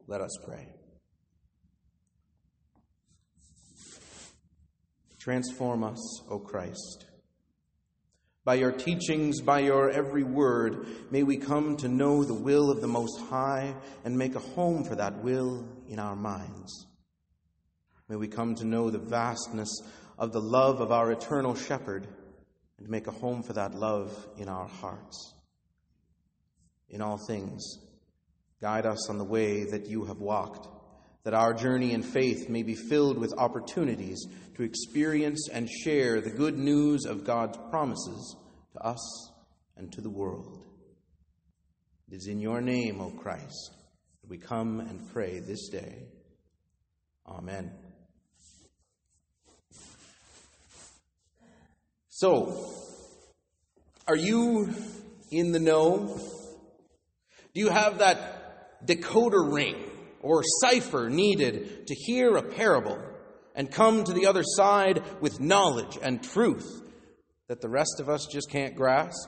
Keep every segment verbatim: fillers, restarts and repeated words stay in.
Let us pray. Transform us, O Christ. By your teachings, by your every word, may we come to know the will of the Most High and make a home for that will in our minds. May we come to know the vastness of the love of our eternal Shepherd and make a home for that love in our hearts. In all things, guide us on the way that you have walked, that our journey in faith may be filled with opportunities to experience and share the good news of God's promises to us and to the world. It is in your name, O Christ, that we come and pray this day. Amen. So, are you in the know? Do you have that decoder ring or cipher needed to hear a parable and come to the other side with knowledge and truth that the rest of us just can't grasp?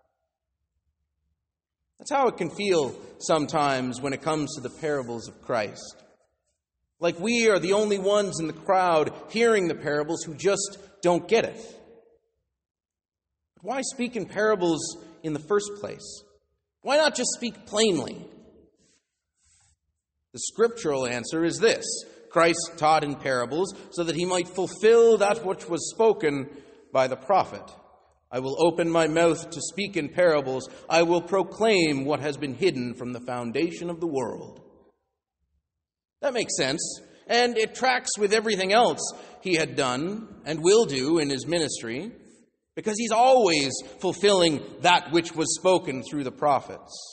That's how it can feel sometimes when it comes to the parables of Christ. Like we are the only ones in the crowd hearing the parables who just don't get it. But why speak in parables in the first place? Why not just speak plainly? The scriptural answer is this: Christ taught in parables so that he might fulfill that which was spoken by the prophet. I will open my mouth to speak in parables. I will proclaim what has been hidden from the foundation of the world. That makes sense, and it tracks with everything else he had done and will do in his ministry, because he's always fulfilling that which was spoken through the prophets.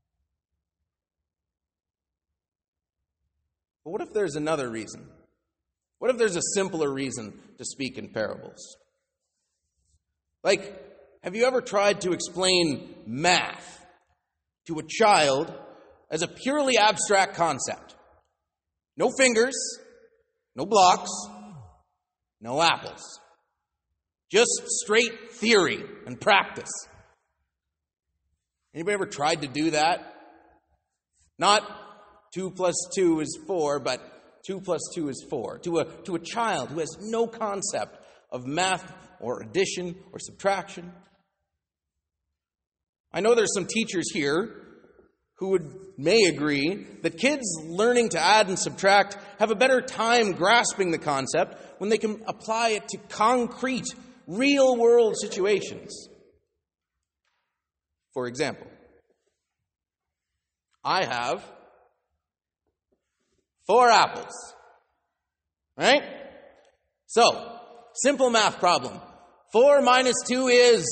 But what if there's another reason? What if there's a simpler reason to speak in parables? Like, have you ever tried to explain math to a child as a purely abstract concept? No fingers, no blocks, no apples. Just straight theory and practice. Anybody ever tried to do that? Not two plus two is four, but two plus two is four. To a, to a child who has no concept of math or addition or subtraction. I know there's some teachers here who would may agree that kids learning to add and subtract have a better time grasping the concept when they can apply it to concrete, real-world situations. For example, I have four apples, right? So, simple math problem. Four minus two is,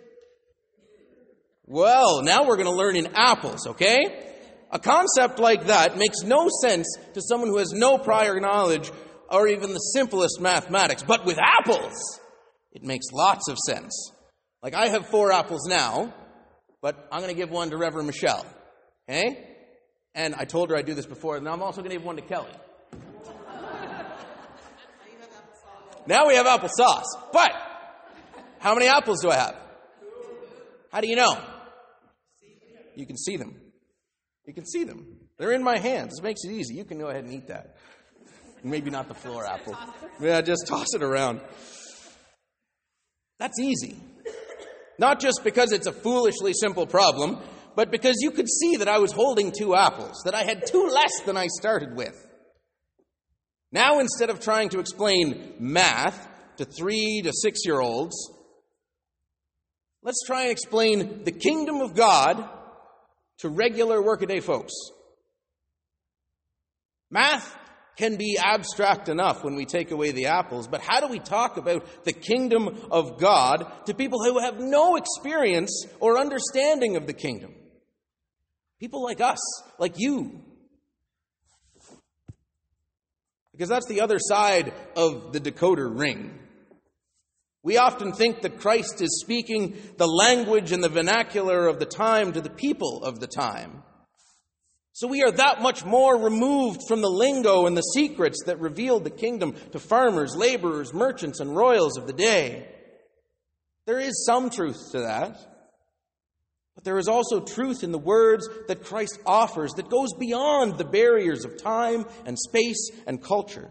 well, now we're going to learn in apples, okay? A concept like that makes no sense to someone who has no prior knowledge or even the simplest mathematics. But with apples, it makes lots of sense. Like, I have four apples now, but I'm going to give one to Reverend Michelle, okay? And I told her I'd do this before, and I'm also going to give one to Kelly. Now we have applesauce. But how many apples do I have? How do you know? You can see them. You can see them. They're in my hands. This makes it easy. You can go ahead and eat that. Maybe not the floor apple. Yeah, just toss it around. That's easy. Not just because it's a foolishly simple problem, but because you could see that I was holding two apples, that I had two less than I started with. Now, instead of trying to explain math to three to six-year-olds, let's try and explain the kingdom of God to regular workaday folks. Math can be abstract enough when we take away the apples, but how do we talk about the kingdom of God to people who have no experience or understanding of the kingdom? People like us, like you. Because that's the other side of the decoder ring. We often think that Christ is speaking the language and the vernacular of the time to the people of the time. So we are that much more removed from the lingo and the secrets that revealed the kingdom to farmers, laborers, merchants, and royals of the day. There is some truth to that. But there is also truth in the words that Christ offers that goes beyond the barriers of time and space and culture.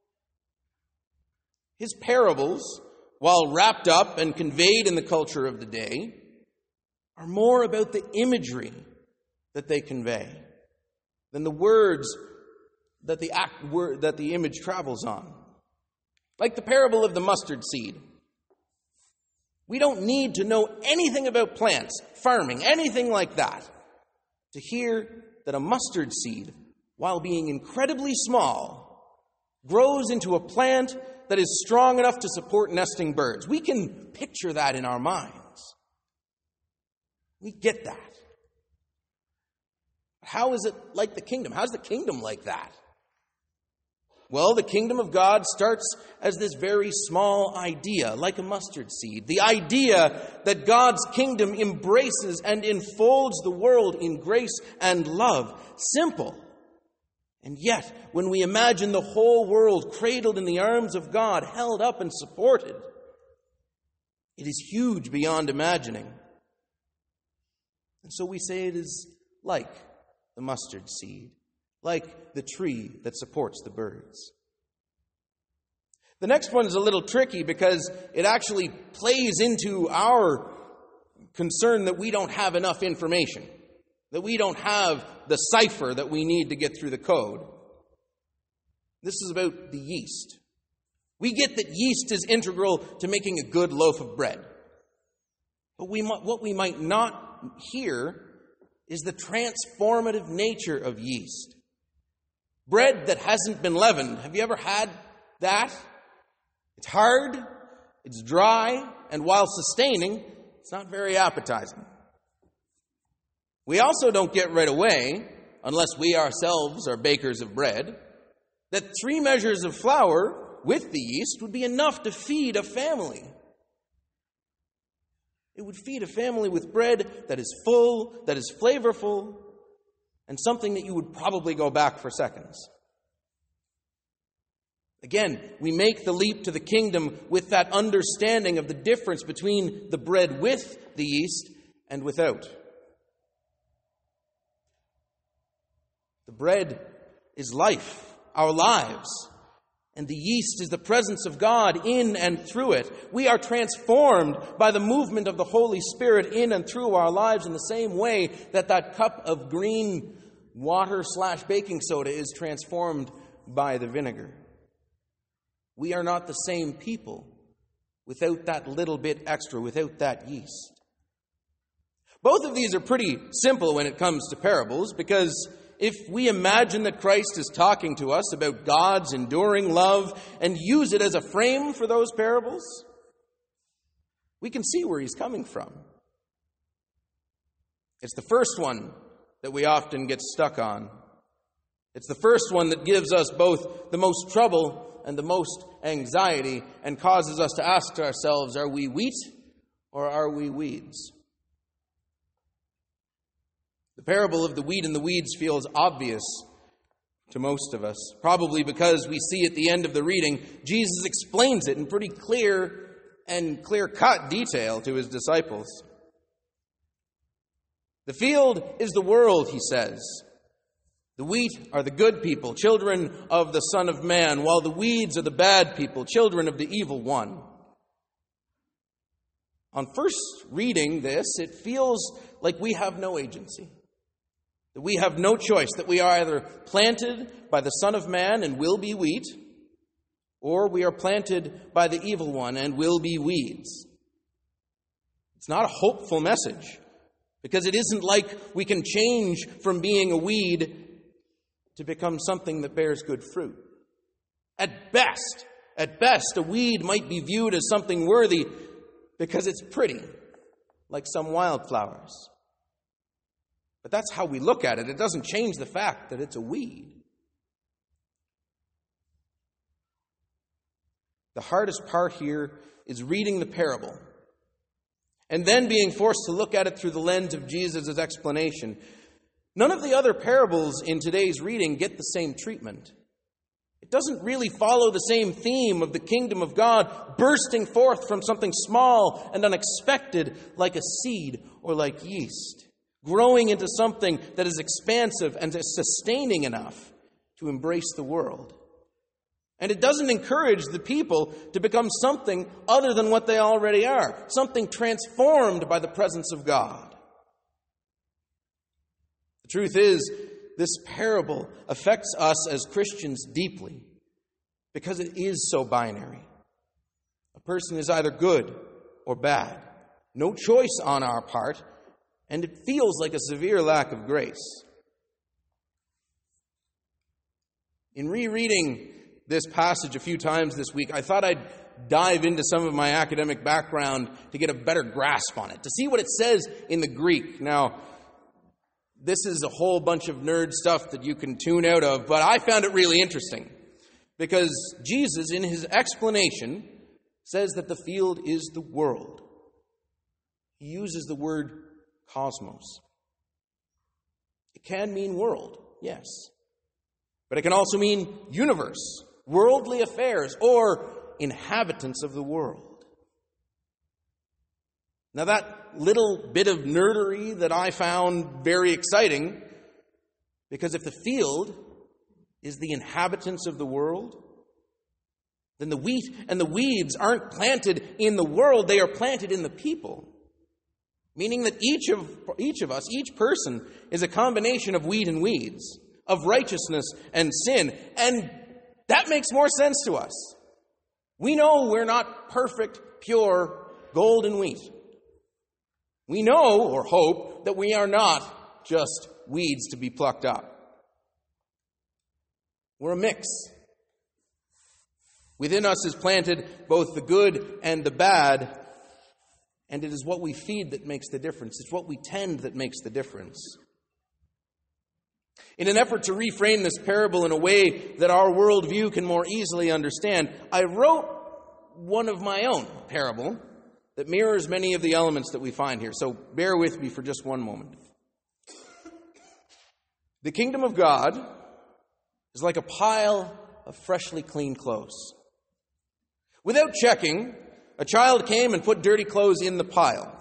His parables, while wrapped up and conveyed in the culture of the day, are more about the imagery that they convey than the words that the act word that the image travels on. Like the parable of the mustard seed. We don't need to know anything about plants, farming, anything like that, to hear that a mustard seed, while being incredibly small, grows into a plant that is strong enough to support nesting birds. We can picture that in our minds. We get that. How is it like the kingdom? How's the kingdom like that? Well, the kingdom of God starts as this very small idea, like a mustard seed. The idea that God's kingdom embraces and enfolds the world in grace and love. Simple. And yet, when we imagine the whole world cradled in the arms of God, held up and supported, it is huge beyond imagining. And so we say it is like the mustard seed, like the tree that supports the birds. The next one is a little tricky because it actually plays into our concern that we don't have enough information, that we don't have the cipher that we need to get through the code. This is about the yeast. We get that yeast is integral to making a good loaf of bread. But we might, what we might not hear is the transformative nature of yeast. Bread that hasn't been leavened. Have you ever had that? It's hard, it's dry, and while sustaining, it's not very appetizing. We also don't get right away, unless we ourselves are bakers of bread, that three measures of flour with the yeast would be enough to feed a family. It would feed a family with bread that is full, that is flavorful, and something that you would probably go back for seconds. Again, we make the leap to the kingdom with that understanding of the difference between the bread with the yeast and without. The bread is life, our lives. And the yeast is the presence of God in and through it. We are transformed by the movement of the Holy Spirit in and through our lives in the same way that that cup of green water slash baking soda is transformed by the vinegar. We are not the same people without that little bit extra, without that yeast. Both of these are pretty simple when it comes to parables, because if we imagine that Christ is talking to us about God's enduring love and use it as a frame for those parables, we can see where he's coming from. It's the first one that we often get stuck on. It's the first one that gives us both the most trouble and the most anxiety and causes us to ask ourselves, are we wheat or are we weeds? The parable of the wheat and the weeds feels obvious to most of us, probably because we see at the end of the reading, Jesus explains it in pretty clear and clear-cut detail to his disciples. The field is the world, he says. The wheat are the good people, children of the Son of Man, while the weeds are the bad people, children of the evil one. On first reading this, it feels like we have no agency. That we have no choice, that we are either planted by the Son of Man and will be wheat, or we are planted by the evil one and will be weeds. It's not a hopeful message, because it isn't like we can change from being a weed to become something that bears good fruit. At best, at best, a weed might be viewed as something worthy because it's pretty, like some wildflowers. But that's how we look at it. It doesn't change the fact that it's a weed. The hardest part here is reading the parable and then being forced to look at it through the lens of Jesus' explanation. None of the other parables in today's reading get the same treatment. It doesn't really follow the same theme of the kingdom of God bursting forth from something small and unexpected like a seed or like yeast, growing into something that is expansive and is sustaining enough to embrace the world. And it doesn't encourage the people to become something other than what they already are, something transformed by the presence of God. The truth is, this parable affects us as Christians deeply because it is so binary. A person is either good or bad. No choice on our part, and it feels like a severe lack of grace. In rereading this passage a few times this week, I thought I'd dive into some of my academic background to get a better grasp on it, to see what it says in the Greek. Now, this is a whole bunch of nerd stuff that you can tune out of, but I found it really interesting because Jesus, in his explanation, says that the field is the world. He uses the word cosmos. It can mean world, yes, but it can also mean universe, worldly affairs, or inhabitants of the world. Now, that little bit of nerdery that I found very exciting, because if the field is the inhabitants of the world, then the wheat and the weeds aren't planted in the world, they are planted in the people. Meaning that each of, each of us, each person, is a combination of wheat and weeds, of righteousness and sin, and that makes more sense to us. We know we're not perfect, pure golden wheat. We know, or hope, that we are not just weeds to be plucked up. We're a mix. Within us is planted both the good and the bad, and it is what we feed that makes the difference. It's what we tend that makes the difference. In an effort to reframe this parable in a way that our worldview can more easily understand, I wrote one of my own parable that mirrors many of the elements that we find here. So bear with me for just one moment. The kingdom of God is like a pile of freshly cleaned clothes. Without checking, a child came and put dirty clothes in the pile.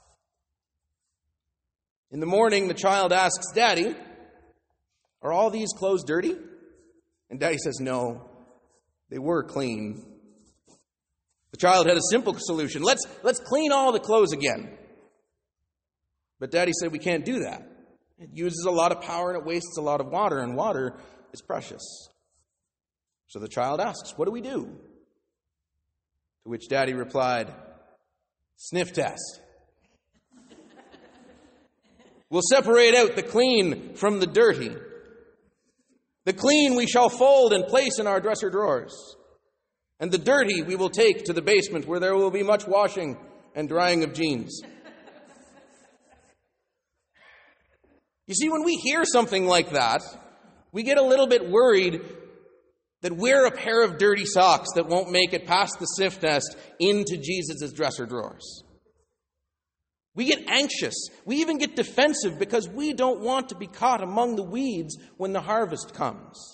In the morning, the child asks, "Daddy, are all these clothes dirty?" And Daddy says, "No, they were clean." The child had a simple solution. Let's, let's clean all the clothes again. But Daddy said, "We can't do that. It uses a lot of power and it wastes a lot of water, and water is precious." So the child asks, "What do we do?" To which Daddy replied, "Sniff test. We'll separate out the clean from the dirty. The clean we shall fold and place in our dresser drawers. And the dirty we will take to the basement where there will be much washing and drying of jeans." You see, when we hear something like that, we get a little bit worried that we're a pair of dirty socks that won't make it past the sniff test into Jesus' dresser drawers. We get anxious. We even get defensive because we don't want to be caught among the weeds when the harvest comes.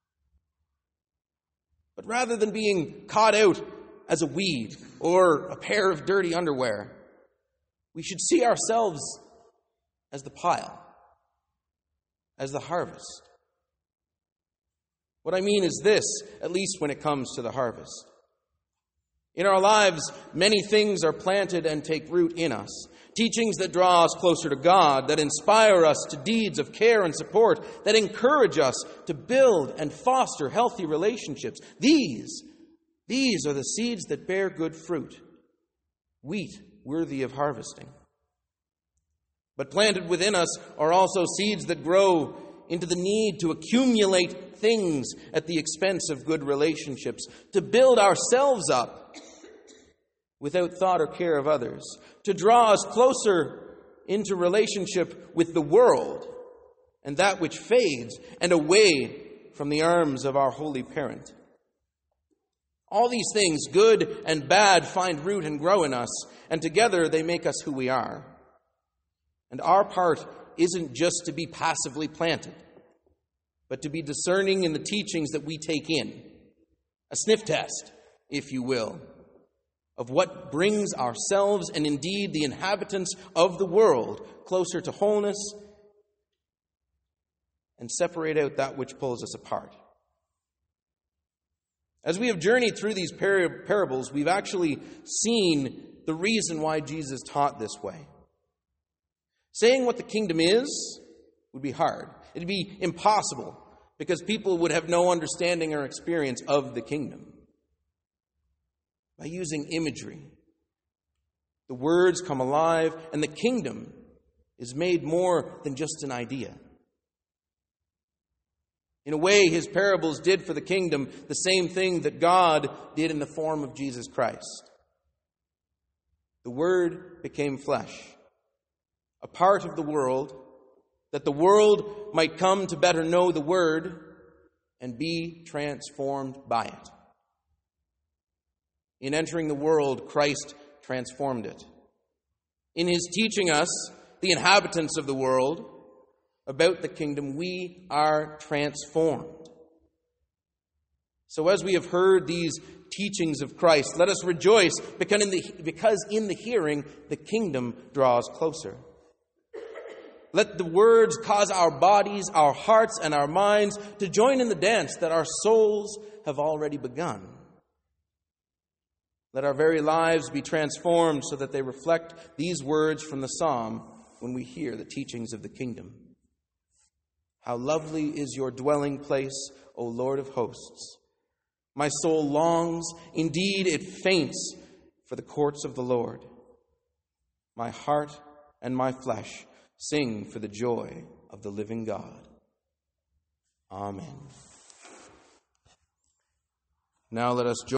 But rather than being caught out as a weed or a pair of dirty underwear, we should see ourselves as the pile, as the harvest. What I mean is this, at least when it comes to the harvest. In our lives, many things are planted and take root in us. Teachings that draw us closer to God, that inspire us to deeds of care and support, that encourage us to build and foster healthy relationships. These, these are the seeds that bear good fruit, wheat worthy of harvesting. But planted within us are also seeds that grow into the need to accumulate things at the expense of good relationships, to build ourselves up without thought or care of others, to draw us closer into relationship with the world and that which fades, and away from the arms of our holy parent. All these things, good and bad, find root and grow in us, and together they make us who we are. And our part isn't just to be passively planted. but to be discerning in the teachings that we take in. A sniff test, if you will, of what brings ourselves and indeed the inhabitants of the world closer to wholeness and separate out that which pulls us apart. As we have journeyed through these par- parables, we've actually seen the reason why Jesus taught this way. Saying what the kingdom is would be hard. It'd be impossible because people would have no understanding or experience of the kingdom. By using imagery, the words come alive and the kingdom is made more than just an idea. In a way, his parables did for the kingdom the same thing that God did in the form of Jesus Christ. The Word became flesh, a part of the world, that the world might come to better know the Word and be transformed by it. In entering the world, Christ transformed it. In his teaching us, the inhabitants of the world, about the kingdom, we are transformed. So as we have heard these teachings of Christ, let us rejoice because in the, because in the hearing the kingdom draws closer. Let the words cause our bodies, our hearts, and our minds to join in the dance that our souls have already begun. Let our very lives be transformed so that they reflect these words from the psalm when we hear the teachings of the kingdom. How lovely is your dwelling place, O Lord of hosts. My soul longs, indeed it faints, for the courts of the Lord. My heart and my flesh sing for the joy of the living God. Amen. Now let us join